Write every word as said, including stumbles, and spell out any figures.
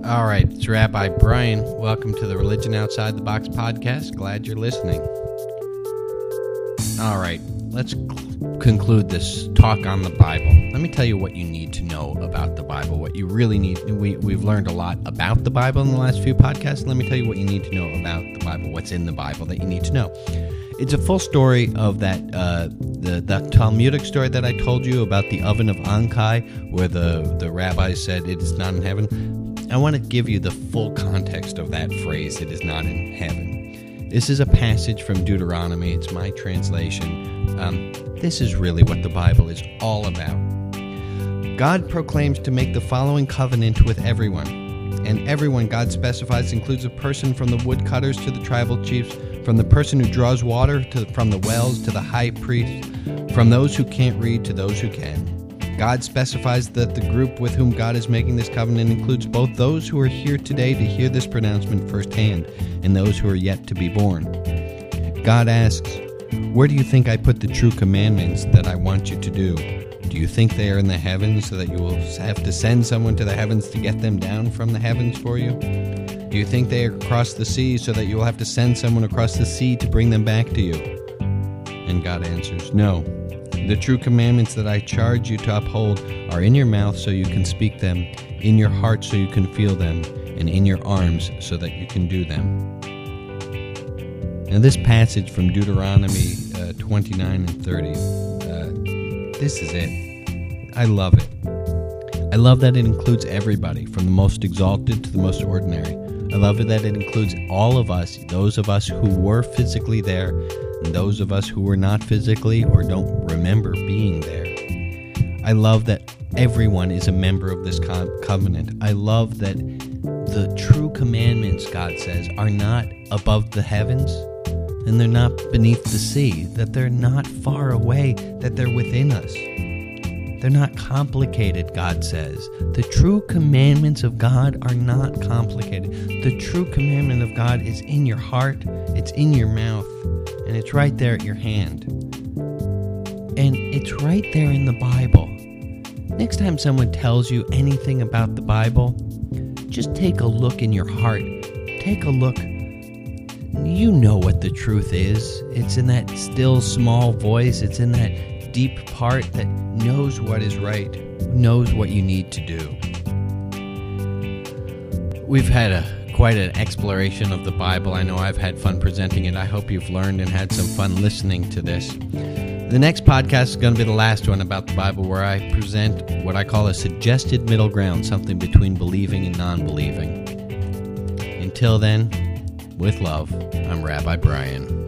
All right, it's Rabbi Brian. Welcome to the Religion Outside the Box podcast. Glad you're listening. All right, let's cl- conclude this talk on the Bible. Let me tell you what you need to know about the Bible, what you really need. We, we've learned a lot about the Bible in the last few podcasts. Let me tell you what you need to know about the Bible, what's in the Bible that you need to know. It's a full story of that, uh, the, the Talmudic story that I told you about the oven of Ankai, where the, the rabbi said it is not in heaven. I want to give you the full context of that phrase, it is not in heaven. This is a passage from Deuteronomy. It's my translation. Um, this is really what the Bible is all about. God proclaims to make the following covenant with everyone. And everyone God specifies includes a person from the woodcutters to the tribal chiefs, from the person who draws water to from the wells to the high priest, from those who can't read to those who can. God specifies that the group with whom God is making this covenant includes both those who are here today to hear this pronouncement firsthand and those who are yet to be born. God asks, "Where do you think I put the true commandments that I want you to do? Do you think they are in the heavens so that you will have to send someone to the heavens to get them down from the heavens for you? Do you think they are across the sea so that you will have to send someone across the sea to bring them back to you?" And God answers, "No. The true commandments that I charge you to uphold are in your mouth so you can speak them, in your heart so you can feel them, and in your arms so that you can do them." Now this passage from Deuteronomy uh, twenty-nine and thirty, uh, this is it. I love it. I love that it includes everybody, from the most exalted to the most ordinary. I love it that it includes all of us, those of us who were physically there, and those of us who were not physically or don't remember being there. I love that everyone is a member of this co- covenant. I love that the true commandments, God says, are not above the heavens, and they're not beneath the sea, that they're not far away, that they're within us. They're not complicated, God says. The true commandments of God are not complicated. The true commandment of God is in your heart, it's in your mouth, and it's right there at your hand. And it's right there in the Bible. Next time someone tells you anything about the Bible, just take a look in your heart. Take a look. You know what the truth is. It's in that still small voice. It's in that deep part that knows what is right, knows what you need to do. We've had a quite an exploration of the Bible. I know I've had fun presenting it. I hope you've learned and had some fun listening to this. The next podcast is going to be the last one about the Bible, where I present what I call a suggested middle ground, something between believing and non-believing. Until then, with love, I'm Rabbi Brian.